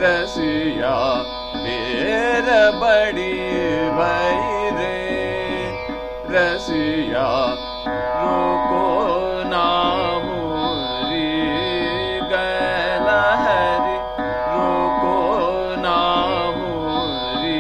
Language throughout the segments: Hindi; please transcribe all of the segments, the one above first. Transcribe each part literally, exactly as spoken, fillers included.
रसिया ढेर बड़ी भई रे रसिया रोको ना मोरी गैल हरि रोको ना मोरी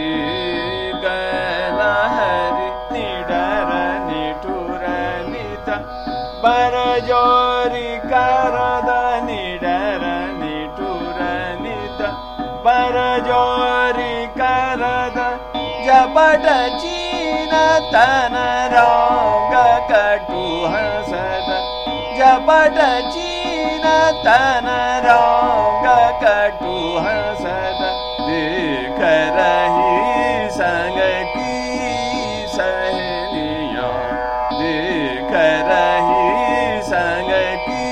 गैल हरि निडर निठुर नित बर जोरी करद निडर निठुर नित बर जोरी करद जपट चीन तन रंग कटु हसद जपट चीन तन रंग कटु हसद देख रही संग की सहेलिया देख रही संग की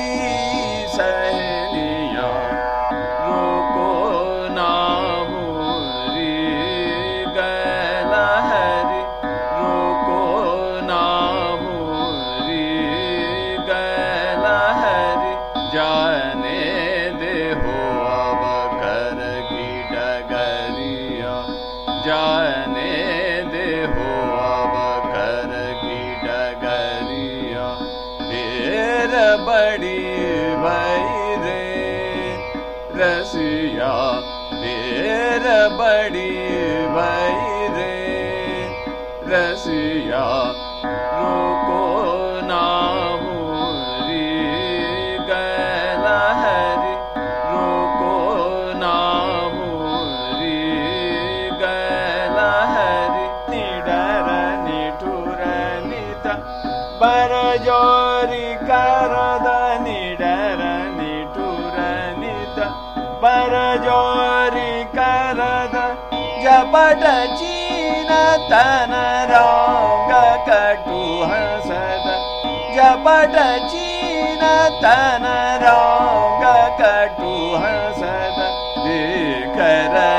सहेलिया रोको ना मोरी गैल हरि रोको ना मोरी गैल हरि जाने दे हो अब कर की डगरिया जाने दे हो अब कर की डगरिया ढेर बड़ी भई रे रसिया ढेर बड़ी भई रे रसिया रोको ना मोरी गैल हरि रोको ना मोरी गैल हरि निडर निठुर नित बर जोरी करद निडर निठुर नित बर जोरी करद जपट चीन तन रंग कटु हसद जपट चीन तन रंग कटु हसद देख